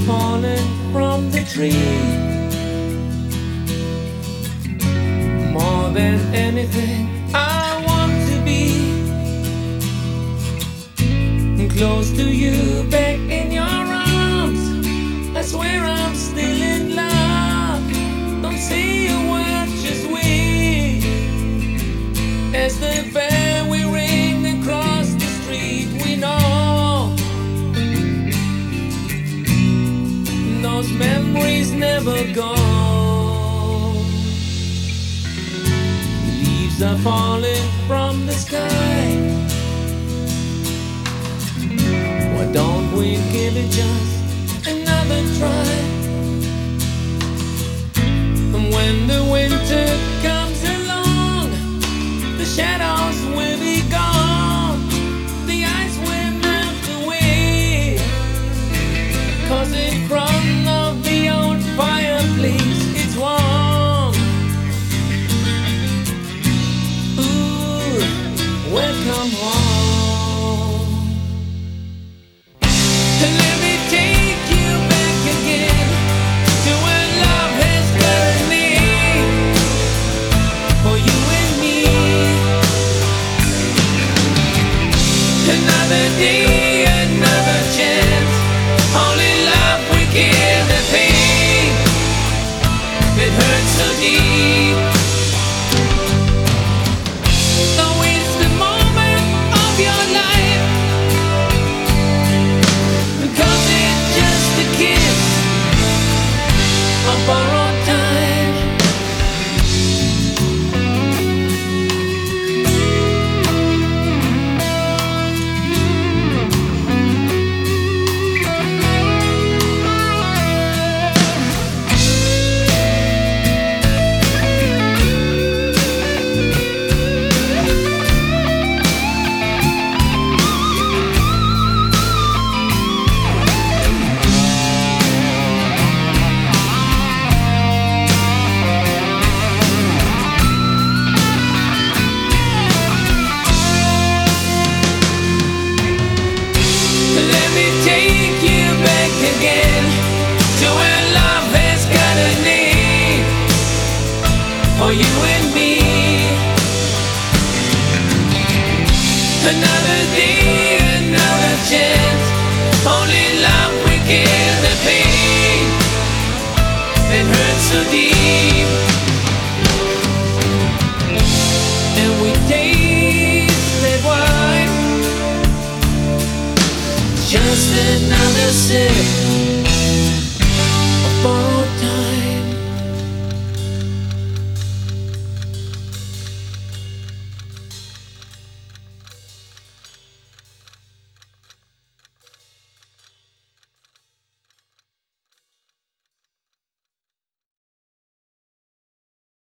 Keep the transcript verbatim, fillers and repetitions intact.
falling from the tree. More than anything, I want to be close to you, back in your arms. I swear I'm still in love. Don't say a word, just wait. As the bell we ring across the street, we know those memories never go. Leaves are falling from the sky. Why don't we give it just another try? And when the winter comes along, the shadows will be gone, the ice will melt away. 'Cause in front of the old fireplace it's warm. Ooh, welcome home. Let me take you back again to where love has got a name, for you and me. Another day, another chance. Only love we give the pain. It hurts so deep. Though it's the moment of your life, because it's just a kiss, a borrowed time. Let me take you back again to where love has got a name, for you and me. Another day, another chance. Only love we give the pain. It hurts so deep. And we taste that wine. Just another sip